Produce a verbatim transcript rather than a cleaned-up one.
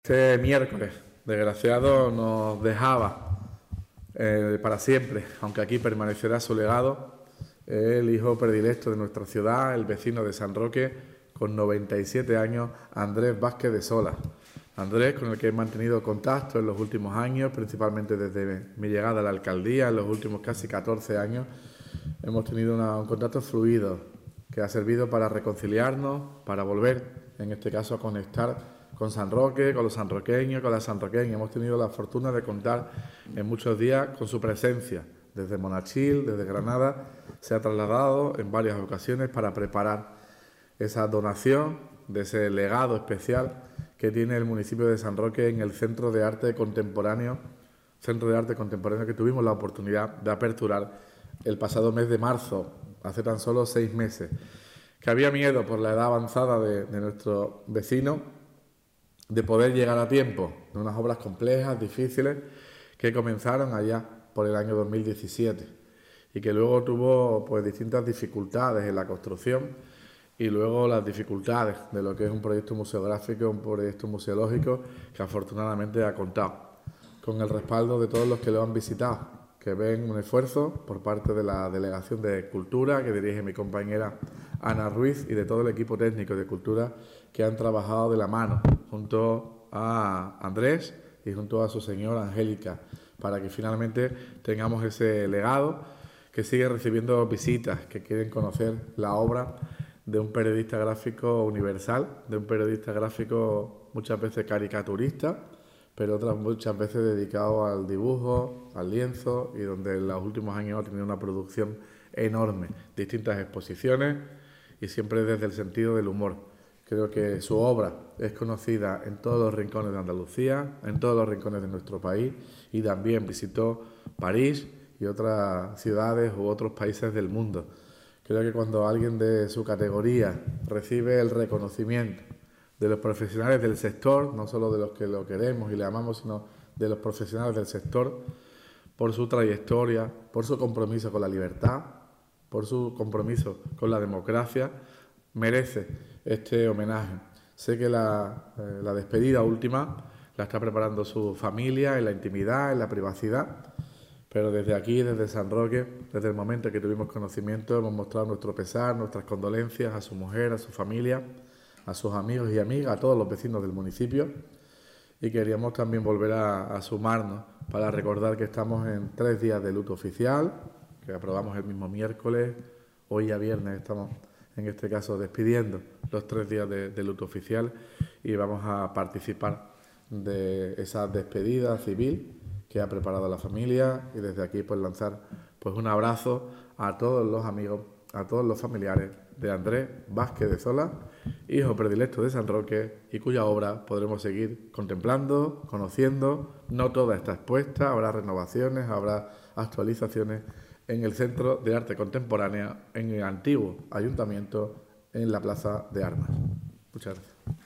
Este miércoles, desgraciado, nos dejaba eh, para siempre, aunque aquí permanecerá su legado, el hijo predilecto de nuestra ciudad, el vecino de San Roque, con noventa y siete años, Andrés Vázquez de Sola. Andrés, con el que he mantenido contacto en los últimos años, principalmente desde mi llegada a la alcaldía, en los últimos casi catorce años, hemos tenido una, un contacto fluido que ha servido para reconciliarnos, para volver, en este caso, a conectar con San Roque, con los sanroqueños, con las sanroqueñas. Hemos tenido la fortuna de contar en muchos días con su presencia. Desde Monachil, desde Granada, se ha trasladado en varias ocasiones para preparar esa donación de ese legado especial que tiene el municipio de San Roque en el Centro de Arte Contemporáneo, Centro de Arte Contemporáneo que tuvimos la oportunidad de aperturar el pasado mes de marzo, hace tan solo seis meses. Que había miedo por la edad avanzada de, de nuestro vecino de poder llegar a tiempo, de unas obras complejas, difíciles, que comenzaron allá por el año dos mil diecisiete y que luego tuvo pues distintas dificultades en la construcción y luego las dificultades de lo que es un proyecto museográfico, un proyecto museológico que afortunadamente ha contado con el respaldo de todos los que lo han visitado, que ven un esfuerzo por parte de la Delegación de Cultura que dirige mi compañera Ana Ruiz y de todo el equipo técnico de Cultura que han trabajado de la mano junto a Andrés y junto a su señora Angélica para que finalmente tengamos ese legado que sigue recibiendo visitas que quieren conocer la obra de un periodista gráfico universal, de un periodista gráfico muchas veces caricaturista, pero otras muchas veces dedicado al dibujo, al lienzo y donde en los últimos años ha tenido una producción enorme, distintas exposiciones y siempre desde el sentido del humor. Creo que su obra es conocida en todos los rincones de Andalucía, en todos los rincones de nuestro país y también visitó París y otras ciudades u otros países del mundo. Creo que cuando alguien de su categoría recibe el reconocimiento de los profesionales del sector, no solo de los que lo queremos y le amamos, sino de los profesionales del sector, por su trayectoria, por su compromiso con la libertad, por su compromiso con la democracia, merece este homenaje. Sé que la, eh, la despedida última la está preparando su familia en la intimidad, en la privacidad, pero desde aquí, desde San Roque, desde el momento en que tuvimos conocimiento, hemos mostrado nuestro pesar, nuestras condolencias a su mujer, a su familia, a sus amigos y amigas, a todos los vecinos del municipio, y queríamos también volver a, a sumarnos para recordar que estamos en tres días de luto oficial, que aprobamos el mismo miércoles, hoy ya viernes estamos en este caso despidiendo los tres días de, de luto oficial y vamos a participar de esa despedida civil que ha preparado la familia y desde aquí pues lanzar pues un abrazo a todos los amigos, a todos los familiares de Andrés Vázquez de Sola, hijo predilecto de San Roque y cuya obra podremos seguir contemplando, conociendo. No toda está expuesta, habrá renovaciones, habrá actualizaciones en el Centro de Arte Contemporánea, en el antiguo Ayuntamiento, en la Plaza de Armas. Muchas gracias.